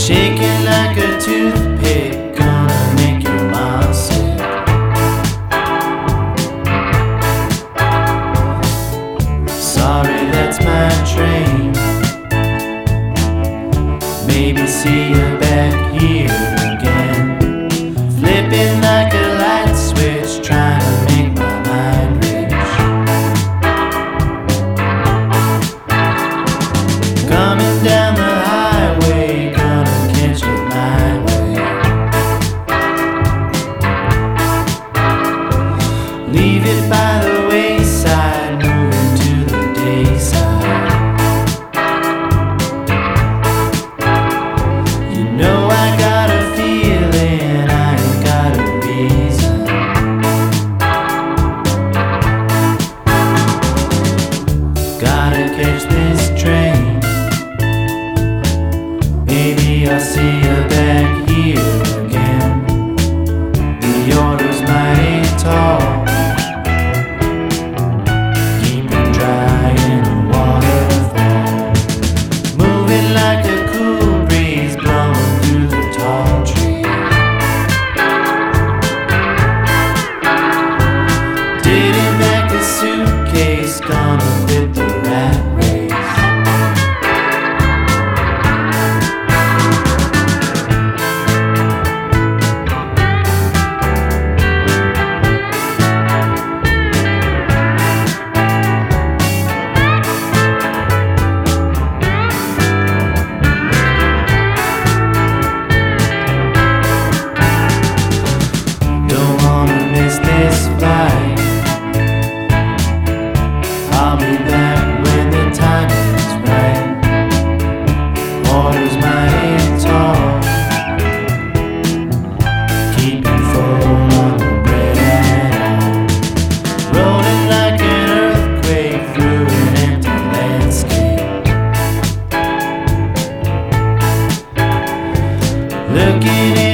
shaking like a toothpick, gonna make your mom sick. Sorry, that's my train. Maybe see you back here again. Flipping like a light switch, trying to make my mind rich. Coming down the highway, gonna catch it my way. Leave it by the wayside, moving to the dayside. You know I got a feeling, I ain't got a reason. Gotta catch this train. Maybe I'll see you back here again. The order's mighty tall, keeping dry in a waterfall. Moving like a cool breeze blowing through the tall trees. Didn't pack a suitcase, gonna quit the rat race. Don't wanna miss this flight. I'll be back when the time is right. Orders mighty tall, keeping full on the bread and all. Rolling like an earthquake through an empty landscape. Looking